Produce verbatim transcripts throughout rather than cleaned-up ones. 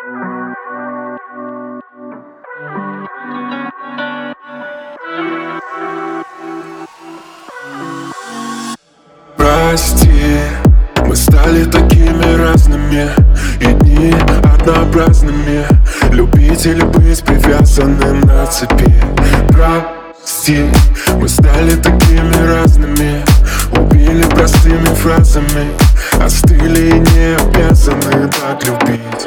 Прости, мы стали такими разными, и дни однообразными. Любить или быть привязанным на цепи. Прости, мы стали такими разными, убили простыми фразами, остыли и не обязаны так любить.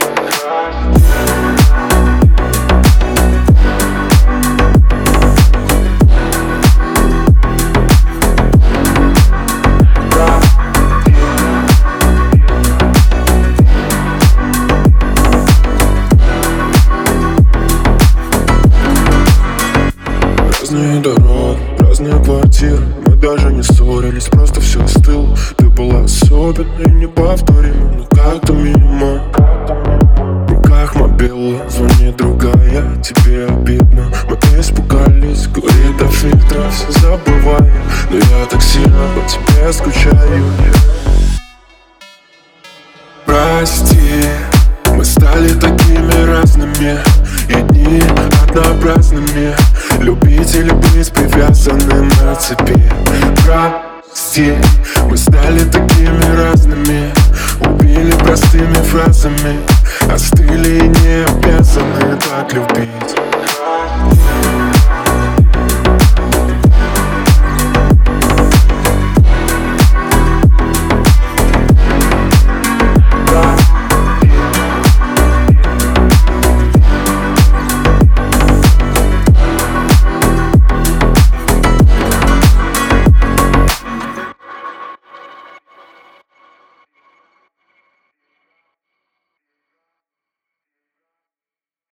Разные дороги, разные квартиры. Мы даже не ссорились, просто все остыло. Ты была особенной, неповторимой, но как-то мимо. В руках мобила, звонит другая, тебе обидно. Мы испугались, говорит до фильтра, все забывая. Но я так сильно по тебе скучаю. Прости, мы стали такими разными, и дни однообразными. Любить или быть привязанным на цепи. Прости, мы стали такими разными, убили простыми фразами, остыли и не обязаны так любить.